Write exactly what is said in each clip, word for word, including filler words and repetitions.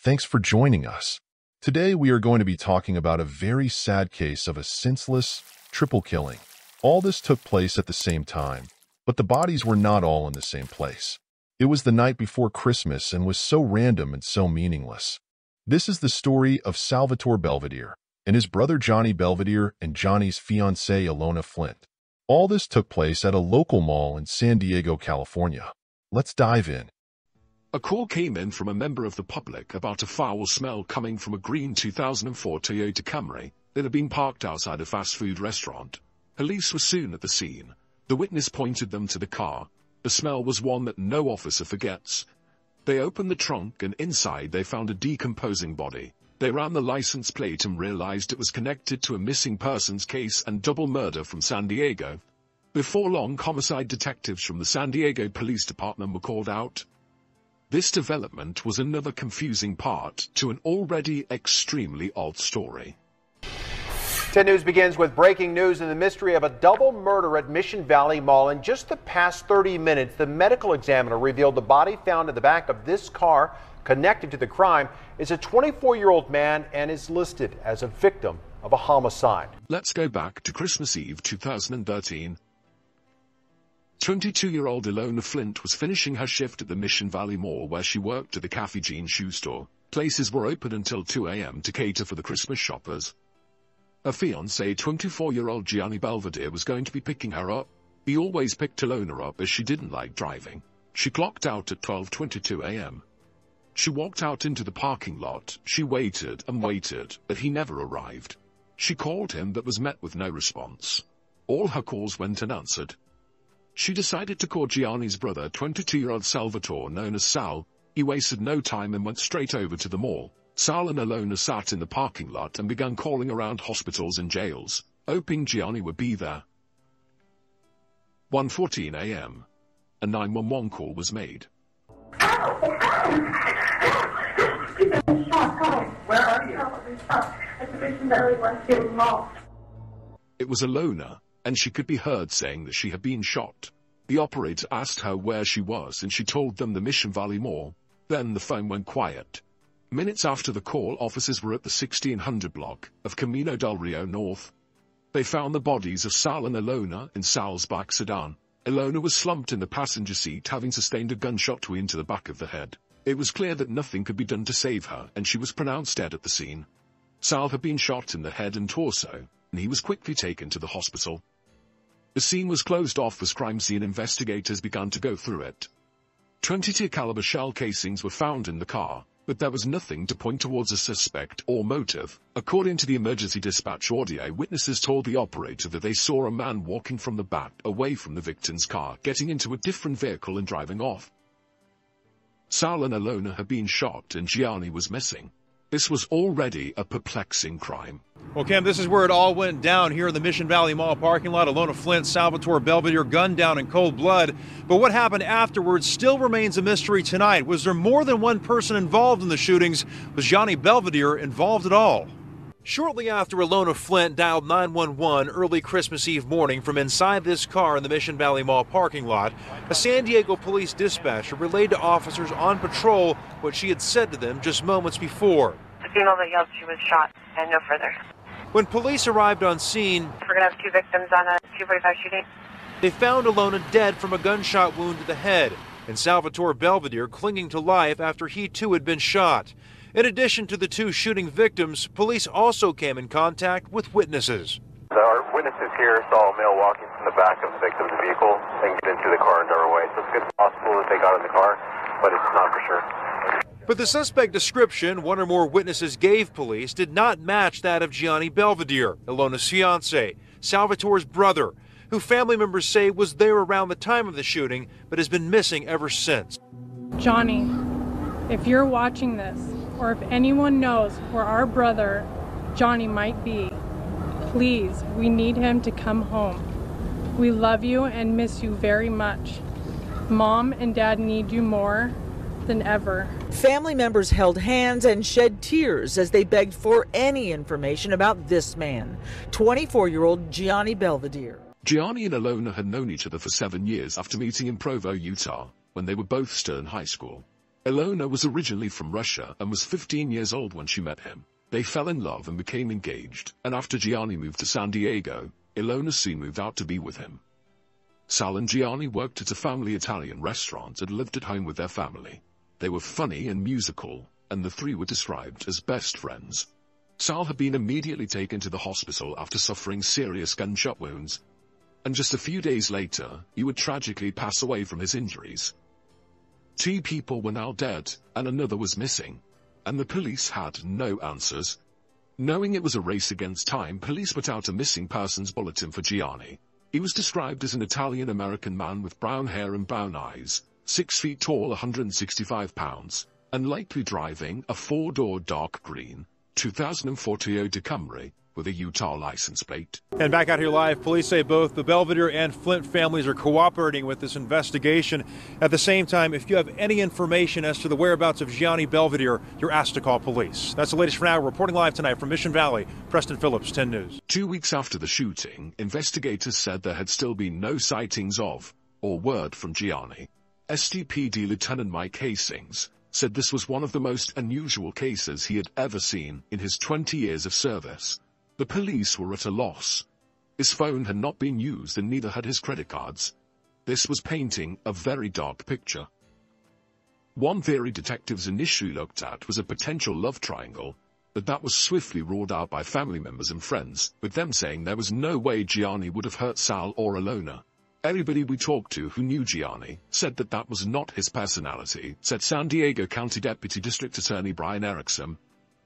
Thanks for joining us. Today we are going to be talking about a very sad case of a senseless triple killing. All this took place at the same time, but the bodies were not all in the same place. It was the night before Christmas and was so random and so meaningless. This is the story of Salvatore Belvedere and his brother Johnny Belvedere and Johnny's fiancée Ilona Flint. All this took place at a local mall in San Diego, California. Let's dive in. A call came in from a member of the public about a foul smell coming from a green two thousand four Toyota Camry that had been parked outside a fast food restaurant. Police were soon at the scene. The witness pointed them to the car. The smell was one that no officer forgets. They opened the trunk and inside they found a decomposing body. They ran the license plate and realized it was connected to a missing persons case and double murder from San Diego. Before long, homicide detectives from the San Diego Police Department were called out. This development was another confusing part to an already extremely odd story. ten News begins with breaking news in the mystery of a double murder at Mission Valley Mall. In just the past thirty minutes, the medical examiner revealed the body found in the back of this car connected to the crime is a twenty-four-year-old man and is listed as a victim of a homicide. Let's go back to Christmas Eve two thousand thirteen. twenty-two-year-old Ilona Flint was finishing her shift at the Mission Valley Mall where she worked at the Cafe Jean shoe store. Places were open until two a m to cater for the Christmas shoppers. Her fiancé, twenty-four-year-old Gianni Belvedere, was going to be picking her up. He always picked Ilona up as she didn't like driving. She clocked out at twelve twenty-two a m She walked out into the parking lot. She waited and waited, but he never arrived. She called him but was met with no response. All her calls went unanswered. She decided to call Gianni's brother, twenty-two-year-old Salvatore, known as Sal. He wasted no time and went straight over to the mall. Sal and Ilona sat in the parking lot and began calling around hospitals and jails, hoping Gianni would be there. one fourteen a m A nine one one call was made. Where are you? At the Mission Valley Westfield Mall. It was Ilona, and she could be heard saying that she had been shot. The operator asked her where she was, and she told them the Mission Valley Mall. Then the phone went quiet. Minutes after the call, officers were at the sixteen hundred block of Camino del Rio North. They found the bodies of Sal and Ilona in Sal's black sedan. Ilona was slumped in the passenger seat, having sustained a gunshot wound to the back of the head. It was clear that nothing could be done to save her, and she was pronounced dead at the scene. Sal had been shot in the head and torso, and he was quickly taken to the hospital. The scene was closed off as crime scene investigators began to go through it. twenty-two caliber shell casings were found in the car, but there was nothing to point towards a suspect or motive. According to the emergency dispatch audio, witnesses told the operator that they saw a man walking from the back away from the victim's car, getting into a different vehicle and driving off. Sal and Ilona had been shot and Gianni was missing. This was already a perplexing crime. Well, Cam, this is where it all went down here in the Mission Valley Mall parking lot. Ilona Flint, Salvatore Belvedere gunned down in cold blood. But what happened afterwards still remains a mystery tonight. Was there more than one person involved in the shootings? Was Johnny Belvedere involved at all? Shortly after Ilona Flint dialed nine one one early Christmas Eve morning from inside this car in the Mission Valley Mall parking lot, a San Diego police dispatcher relayed to officers on patrol what she had said to them just moments before. The female that yelled she was shot, and no further. When police arrived on scene, we're going to have two victims on a two forty-five shooting. They found Ilona dead from a gunshot wound to the head, and Salvatore Belvedere clinging to life after he too had been shot. In addition to the two shooting victims, police also came in contact with witnesses. Our witnesses here saw a male walking from the back of the victim's vehicle and get into the car and drive away. So it's good possible that they got in the car, but it's not for sure. But the suspect description one or more witnesses gave police did not match that of Gianni Belvedere, Ilona's fiancé, Salvatore's brother, who family members say was there around the time of the shooting but has been missing ever since. Johnny, if you're watching this, or if anyone knows where our brother, Johnny, might be, please, we need him to come home. We love you and miss you very much. Mom and Dad need you more than ever. Family members held hands and shed tears as they begged for any information about this man, twenty-four-year-old Gianni Belvedere. Gianni and Ilona had known each other for seven years after meeting in Provo, Utah, when they were both still in high school. Ilona was originally from Russia and was fifteen years old when she met him. They fell in love and became engaged, and after Gianni moved to San Diego, Ilona soon moved out to be with him. Sal and Gianni worked at a family Italian restaurant and lived at home with their family. They were funny and musical, and the three were described as best friends. Sal had been immediately taken to the hospital after suffering serious gunshot wounds, and just a few days later, he would tragically pass away from his injuries. Two people were now dead, and another was missing, and the police had no answers. Knowing it was a race against time, police put out a missing persons bulletin for Gianni. He was described as an Italian-American man with brown hair and brown eyes, six feet tall, one hundred sixty-five pounds, and likely driving a four-door dark green two thousand four Toyota Camry with a Utah license plate. And back out here live, police say both the Belvedere and Flint families are cooperating with this investigation. At the same time, if you have any information as to the whereabouts of Gianni Belvedere, you're asked to call police. That's the latest for now. Reporting live tonight from Mission Valley, Preston Phillips, ten News. Two weeks after the shooting, investigators said there had still been no sightings of or word from Gianni. S T P D Lieutenant Mike Hastings said this was one of the most unusual cases he had ever seen in his twenty years of service. The police were at a loss. His phone had not been used and neither had his credit cards. This was painting a very dark picture. One theory detectives initially looked at was a potential love triangle, but that was swiftly ruled out by family members and friends, with them saying there was no way Gianni would have hurt Sal or Ilona. Everybody we talked to who knew Gianni said that that was not his personality, said San Diego County Deputy District Attorney Brian Erickson.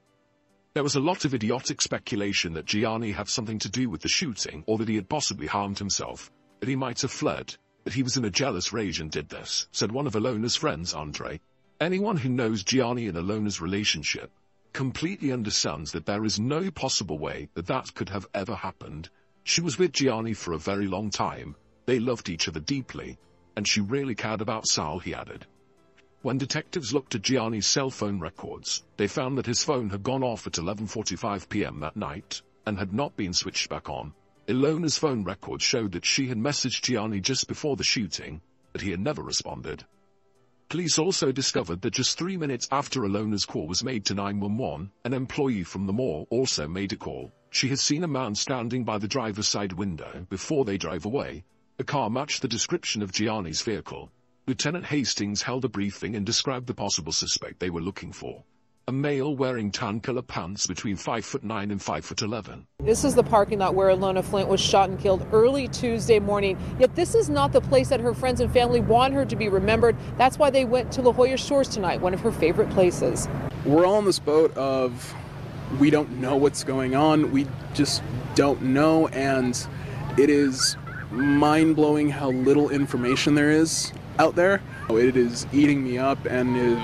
There was a lot of idiotic speculation that Gianni had something to do with the shooting or that he had possibly harmed himself, that he might have fled, that he was in a jealous rage and did this, said one of Ilona's friends, Andre. Anyone who knows Gianni and Ilona's relationship completely understands that there is no possible way that that could have ever happened. She was with Gianni for a very long time, they loved each other deeply, and she really cared about Sal, he added. When detectives looked at Gianni's cell phone records, they found that his phone had gone off at eleven forty-five p m that night, and had not been switched back on. Ilona's phone records showed that she had messaged Gianni just before the shooting, but he had never responded. Police also discovered that just three minutes after Ilona's call was made to nine one one, an employee from the mall also made a call. She had seen a man standing by the driver's side window before they drove away. The car matched the description of Gianni's vehicle. Lieutenant Hastings held a briefing and described the possible suspect they were looking for. A male wearing tan color pants between five foot nine and five foot eleven. This is the parking lot where Ilona Flint was shot and killed early Tuesday morning. Yet this is not the place that her friends and family want her to be remembered. That's why they went to La Jolla Shores tonight, one of her favorite places. We're all on this boat of we don't know what's going on. We just don't know, and it is mind-blowing how little information there is out there. It is eating me up, and it,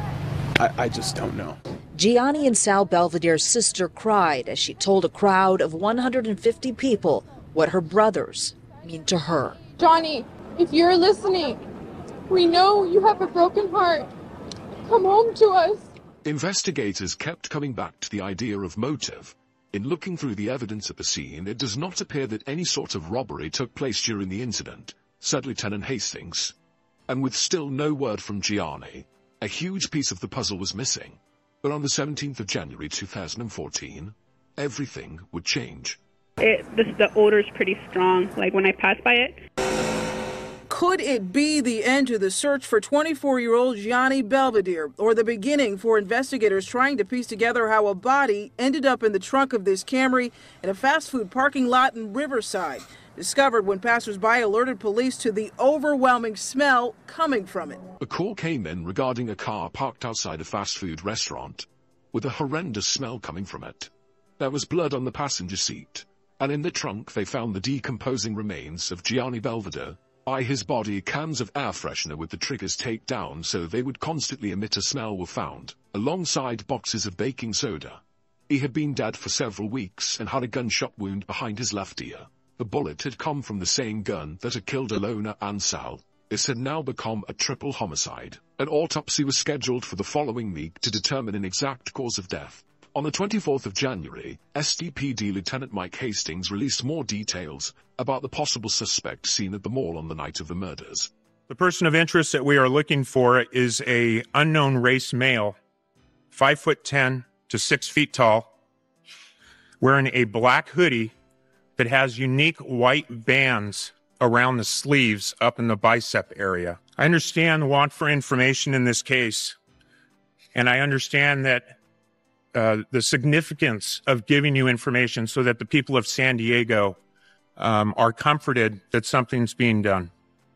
I, I just don't know. Gianni and Sal Belvedere's sister cried as she told a crowd of one hundred fifty people what her brothers mean to her. Johnny, if you're listening, we know you have a broken heart. Come home to us. Investigators kept coming back to the idea of motive. In looking through the evidence at the scene, it does not appear that any sort of robbery took place during the incident, said Lieutenant Hastings. And with still no word from Gianni, a huge piece of the puzzle was missing. But on the seventeenth of January two thousand fourteen, everything would change. It, the, the odor's pretty strong, like when I pass by it. Could it be the end to the search for twenty-four-year-old Gianni Belvedere, or the beginning for investigators trying to piece together how a body ended up in the trunk of this Camry in a fast food parking lot in Riverside, discovered when passersby alerted police to the overwhelming smell coming from it? A call came in regarding a car parked outside a fast food restaurant, with a horrendous smell coming from it. There was blood on the passenger seat, and in the trunk they found the decomposing remains of Gianni Belvedere. By his body, cans of air freshener with the triggers taped down so they would constantly emit a smell were found, alongside boxes of baking soda. He had been dead for several weeks and had a gunshot wound behind his left ear. The bullet had come from the same gun that had killed Ilona and Sal. This had now become a triple homicide. An autopsy was scheduled for the following week to determine an exact cause of death. On the twenty-fourth of January, S T P D Lieutenant Mike Hastings released more details about the possible suspect seen at the mall on the night of the murders. The person of interest that we are looking for is a unknown race male, five foot ten to six feet tall, wearing a black hoodie that has unique white bands around the sleeves up in the bicep area. I understand the want for information in this case, and I understand that uh, the significance of giving you information so that the people of San Diego um, are comforted that something's being done.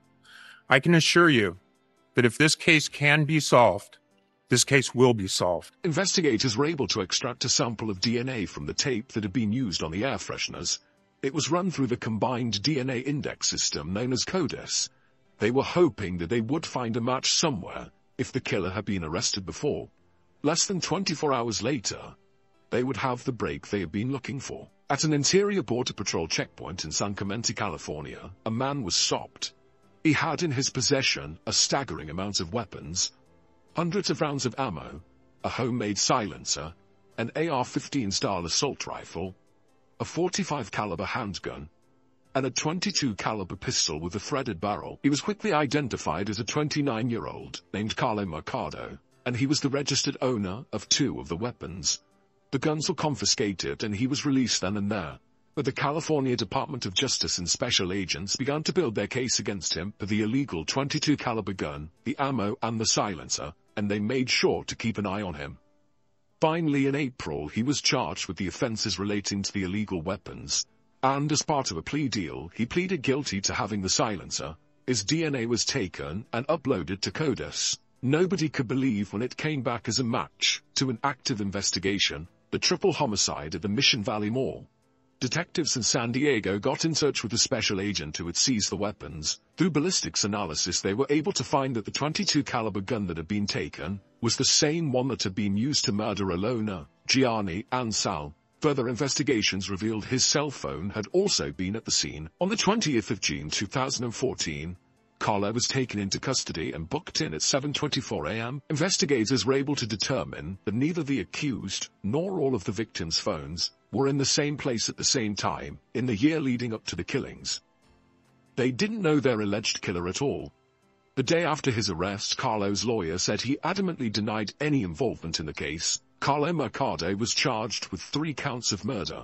I can assure you that if this case can be solved, this case will be solved. Investigators were able to extract a sample of D N A from the tape that had been used on the air fresheners. It was run through the combined D N A index system known as CODIS. They were hoping that they would find a match somewhere if the killer had been arrested before. Less than twenty-four hours later, they would have the break they had been looking for. At an interior border patrol checkpoint in San Clemente, California, a man was stopped. He had in his possession a staggering amount of weapons, hundreds of rounds of ammo, a homemade silencer, an A R fifteen style assault rifle, a forty-five caliber handgun, and a twenty-two caliber pistol with a threaded barrel. He was quickly identified as a twenty-nine-year-old named Carlo Mercado, and he was the registered owner of two of the weapons. The guns were confiscated and he was released then and there. But the California Department of Justice and special agents began to build their case against him for the illegal twenty-two caliber gun, the ammo and the silencer, and they made sure to keep an eye on him. Finally, in April, he was charged with the offenses relating to the illegal weapons, and as part of a plea deal, he pleaded guilty to having the silencer. His D N A was taken and uploaded to CODIS. Nobody could believe when it came back as a match to an active investigation, the triple homicide at the Mission Valley Mall. Detectives in San Diego got in touch with the special agent who had seized the weapons. Through ballistics analysis, they were able to find that the twenty-two caliber gun that had been taken was the same one that had been used to murder Alona, Gianni, and Sal. Further investigations revealed his cell phone had also been at the scene. On the twentieth of June two thousand fourteen, Carlo was taken into custody and booked in at seven twenty-four a m Investigators were able to determine that neither the accused nor all of the victims' phones were in the same place at the same time in the year leading up to the killings. They didn't know their alleged killer at all. The day after his arrest, Carlo's lawyer said he adamantly denied any involvement in the case. Carlo Mercado was charged with three counts of murder.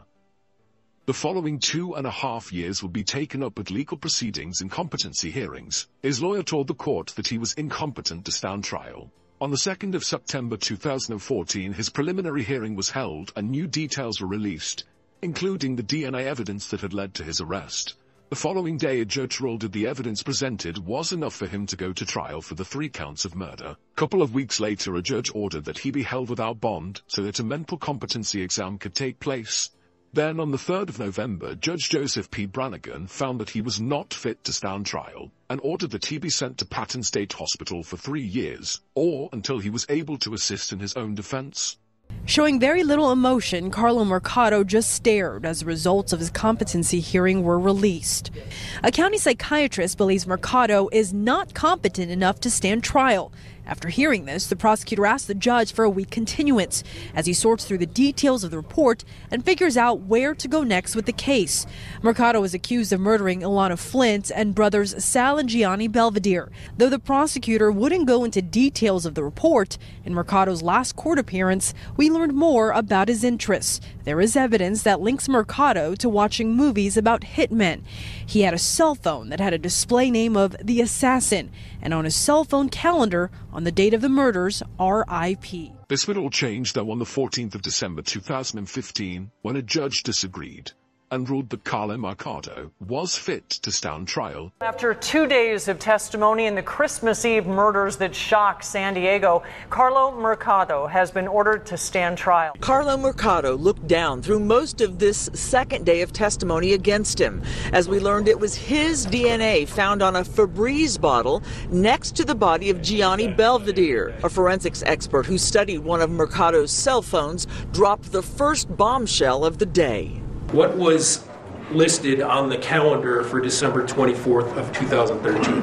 The following two and a half years would be taken up with legal proceedings and competency hearings. His lawyer told the court that he was incompetent to stand trial. On the second of September two thousand fourteen, his preliminary hearing was held and new details were released, including the D N A evidence that had led to his arrest. The following day, a judge ruled that the evidence presented was enough for him to go to trial for the three counts of murder. A couple of weeks later, a judge ordered that he be held without bond so that a mental competency exam could take place. Then, on the third of November, Judge Joseph P. Brannigan found that he was not fit to stand trial and ordered that he be sent to Patton State Hospital for three years, or until he was able to assist in his own defense. Showing very little emotion, Carlo Mercado just stared as the results of his competency hearing were released. A county psychiatrist believes Mercado is not competent enough to stand trial. After hearing this, the prosecutor asked the judge for a week continuance as he sorts through the details of the report and figures out where to go next with the case. Mercado is accused of murdering Ilana Flint and brothers Sal and Gianni Belvedere. Though the prosecutor wouldn't go into details of the report, in Mercado's last court appearance, we learned more about his interests. There is evidence that links Mercado to watching movies about hitmen. He had a cell phone that had a display name of The Assassin, and on his cell phone calendar, on the date of the murders, R I P This would all change, though, on the fourteenth of December two thousand fifteen, when a judge disagreed and ruled that Carlo Mercado was fit to stand trial. After two days of testimony in the Christmas Eve murders that shocked San Diego, Carlo Mercado has been ordered to stand trial. Carlo Mercado looked down through most of this second day of testimony against him. As we learned, it was his D N A found on a Febreze bottle next to the body of Gianni Belvedere. A forensics expert who studied one of Mercado's cell phones dropped the first bombshell of the day. What was listed on the calendar for December twenty-fourth of two thousand thirteen?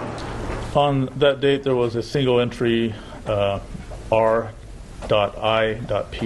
On that date, there was a single entry, uh, R I P.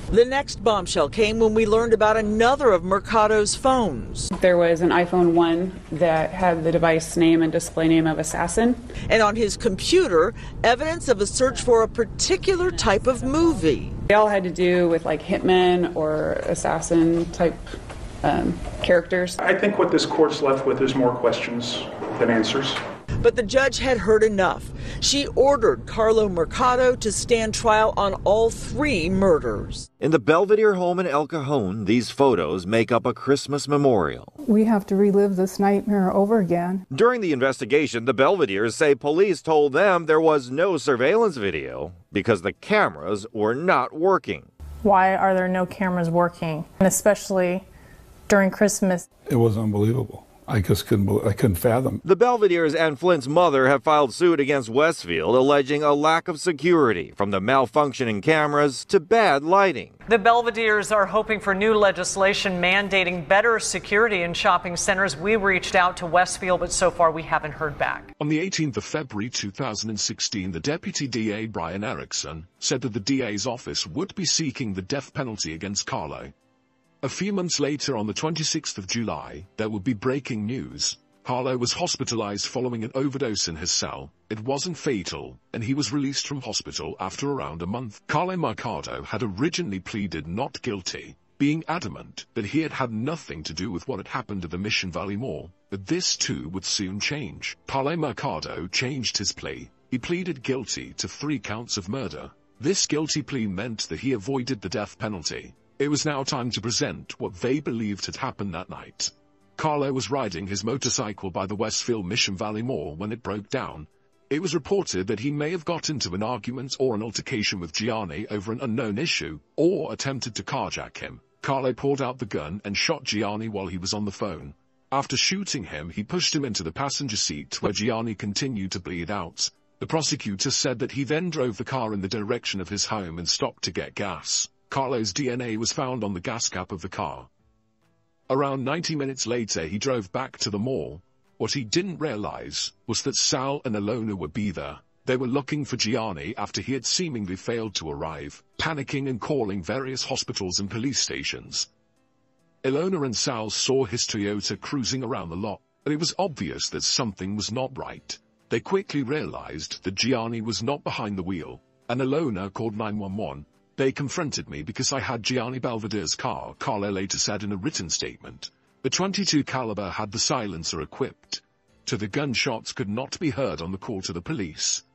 The next bombshell came when we learned about another of Mercado's phones. There was an iPhone one that had the device name and display name of Assassin. And on his computer, evidence of a search for a particular type of movie. They all had to do with like hitman or assassin type um, characters. I think what this court's left with is more questions than answers. But the judge had heard enough. She ordered Carlo Mercado to stand trial on all three murders. In the Belvedere home in El Cajon, these photos make up a Christmas memorial. We have to relive this nightmare over again. During the investigation, the Belvederes say police told them there was no surveillance video because the cameras were not working. Why are there no cameras working? And especially during Christmas. It was unbelievable. I just couldn't, I couldn't fathom. The Belvederes and Flint's mother have filed suit against Westfield, alleging a lack of security, from the malfunctioning cameras to bad lighting. The Belvederes are hoping for new legislation mandating better security in shopping centers. We reached out to Westfield, but so far we haven't heard back. On the eighteenth of February two thousand sixteen, the Deputy D A Brian Erickson said that the D A's office would be seeking the death penalty against Carlo. A few months later, on the twenty-sixth of July, there would be breaking news. Carlo was hospitalized following an overdose in his cell. It wasn't fatal, and he was released from hospital after around a month. Carlo Mercado had originally pleaded not guilty, being adamant that he had had nothing to do with what had happened at the Mission Valley Mall. But this too would soon change. Carlo Mercado changed his plea. He pleaded guilty to three counts of murder. This guilty plea meant that he avoided the death penalty. It was now time to present what they believed had happened that night. Carlo was riding his motorcycle by the Westfield Mission Valley Mall when it broke down. It was reported that he may have got into an argument or an altercation with Gianni over an unknown issue, or attempted to carjack him. Carlo pulled out the gun and shot Gianni while he was on the phone. After shooting him, he pushed him into the passenger seat where Gianni continued to bleed out. The prosecutor said that he then drove the car in the direction of his home and stopped to get gas. Carlo's D N A was found on the gas cap of the car. Around ninety minutes later, he drove back to the mall. What he didn't realize was that Sal and Ilona would be there. They were looking for Gianni after he had seemingly failed to arrive, panicking and calling various hospitals and police stations. Ilona and Sal saw his Toyota cruising around the lot, and it was obvious that something was not right. They quickly realized that Gianni was not behind the wheel, and Ilona called nine one one. They confronted me because I had Gianni Belvedere's car, Carlo later said in a written statement. The twenty-two caliber had the silencer equipped, so the gunshots could not be heard on the call to the police.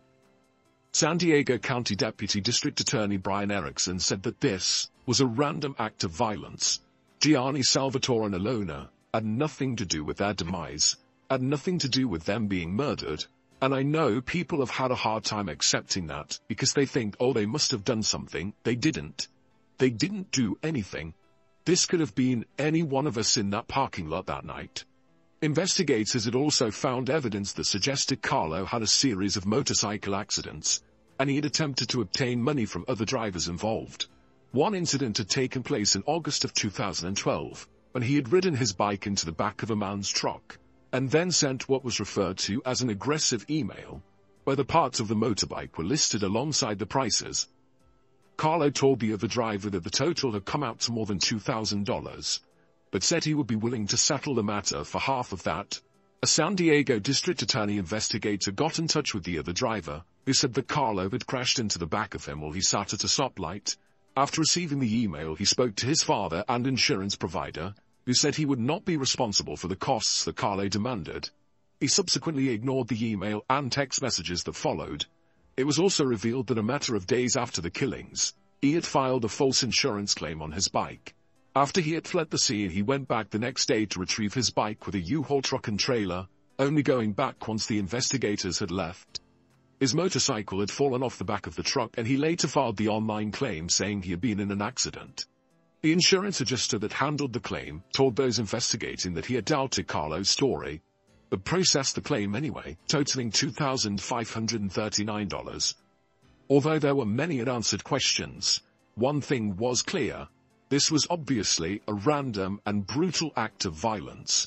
San Diego County Deputy District Attorney Brian Erickson said that this was a random act of violence. Gianni, Salvatore and Ilona had nothing to do with their demise, had nothing to do with them being murdered. And I know people have had a hard time accepting that because they think, oh, they must have done something. They didn't. They didn't do anything. This could have been any one of us in that parking lot that night. Investigators had also found evidence that suggested Carlo had a series of motorcycle accidents, and he had attempted to obtain money from other drivers involved. One incident had taken place in August of two thousand twelve, when he had ridden his bike into the back of a man's truck, and then sent what was referred to as an aggressive email, where the parts of the motorbike were listed alongside the prices. Carlo told the other driver that the total had come out to more than two thousand dollars, but said he would be willing to settle the matter for half of that. A San Diego District Attorney investigator got in touch with the other driver, who said that Carlo had crashed into the back of him while he sat at a stoplight. After receiving the email, he spoke to his father and insurance provider, who said he would not be responsible for the costs that Carlo demanded. He subsequently ignored the email and text messages that followed. It was also revealed that a matter of days after the killings, he had filed a false insurance claim on his bike. After he had fled the scene, he went back the next day to retrieve his bike with a U-Haul truck and trailer, only going back once the investigators had left. His motorcycle had fallen off the back of the truck, and he later filed the online claim saying he had been in an accident. The insurance adjuster that handled the claim told those investigating that he had doubted Carlo's story, but processed the claim anyway, totaling two thousand five hundred thirty-nine dollars. Although there were many unanswered questions, one thing was clear: this was obviously a random and brutal act of violence.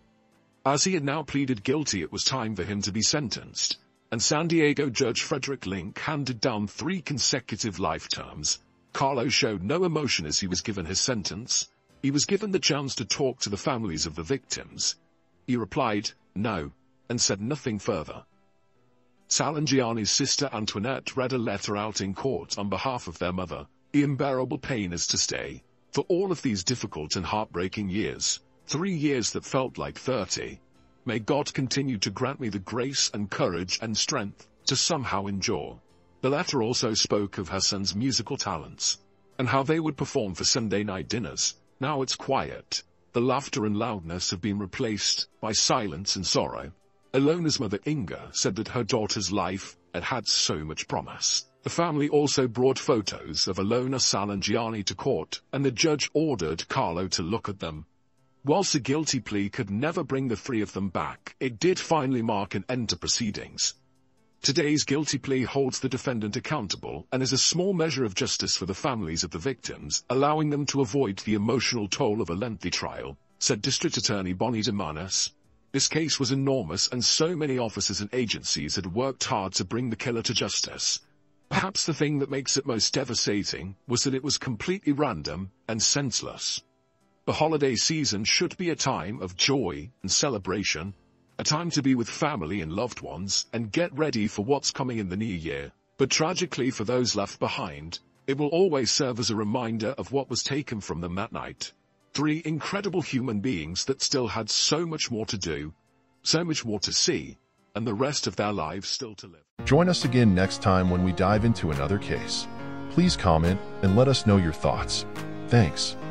As he had now pleaded guilty, it was time for him to be sentenced, and San Diego Judge Frederick Link handed down three consecutive life terms. Carlo showed no emotion as he was given his sentence. He was given the chance to talk to the families of the victims. He replied, no, and said nothing further. Sal and Gianni's sister Antoinette read a letter out in court on behalf of their mother. The unbearable pain is to stay. For all of these difficult and heartbreaking years, three years that felt like thirty, may God continue to grant me the grace and courage and strength to somehow endure. The letter also spoke of her son's musical talents, and how they would perform for Sunday night dinners. Now it's quiet. The laughter and loudness have been replaced by silence and sorrow. Alona's mother Inga said that her daughter's life had had so much promise. The family also brought photos of Alona, Sal and Gianni to court, and the judge ordered Carlo to look at them. Whilst a guilty plea could never bring the three of them back, it did finally mark an end to proceedings. Today's guilty plea holds the defendant accountable and is a small measure of justice for the families of the victims, allowing them to avoid the emotional toll of a lengthy trial, said District Attorney Bonnie DeManis. This case was enormous and so many officers and agencies had worked hard to bring the killer to justice. Perhaps the thing that makes it most devastating was that it was completely random and senseless. The holiday season should be a time of joy and celebration, a time to be with family and loved ones and get ready for what's coming in the new year. But tragically for those left behind, it will always serve as a reminder of what was taken from them that night. Three incredible human beings that still had so much more to do, so much more to see, and the rest of their lives still to live. Join us again next time when we dive into another case. Please comment and let us know your thoughts. Thanks.